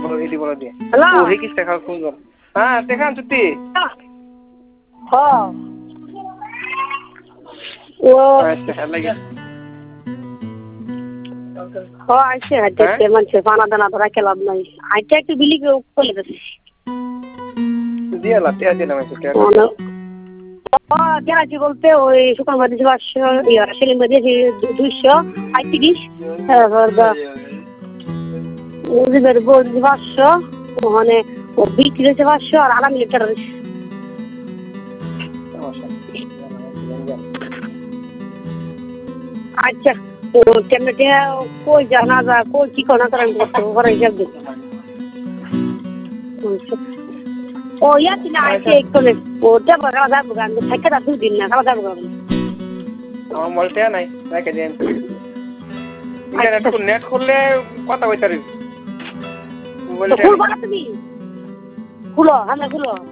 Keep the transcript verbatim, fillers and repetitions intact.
হিদি বলা দিয়ে হ্যালো ও হে কি টাকা কোন হ্যাঁ টাকা চুক্তি হ্যাঁ ও আচ্ছা লাগে হ্যাঁ আইছে হাইতে মানুষের পানা দানা ধরা খেলাম নাই আইটা একটু বিলি করে দিছি দিয়া লাতে দিয়া নামে টাকা ও দেখাচ্ছি বলতে ওই শুকান মাঝে পাঁচশো ইয়া সেলিম মাঝে দুইশো পঁয়ত্রিশ ওদের বলছি পাঁচশো ওখানে ও বিক্রি হয়েছে পাঁচশো আর আড়াই লিটার হয়েছে আচ্ছা তো কেমন কই যা না যা কই কি কোনা করেন ঘরে হিসাব দিই ও ইয়াছি না আইছে একটু ওটা বড় যাবো গান থেকে দা দুই দিন না খাওয়া যাবো গান আমার মলতে নাই রেখে দেন ইন্টারনেট খুল নেট খুললে কথা কইতারি মোবাইলটা খুলবা তুমি খুলো হ্যাঁ খুলো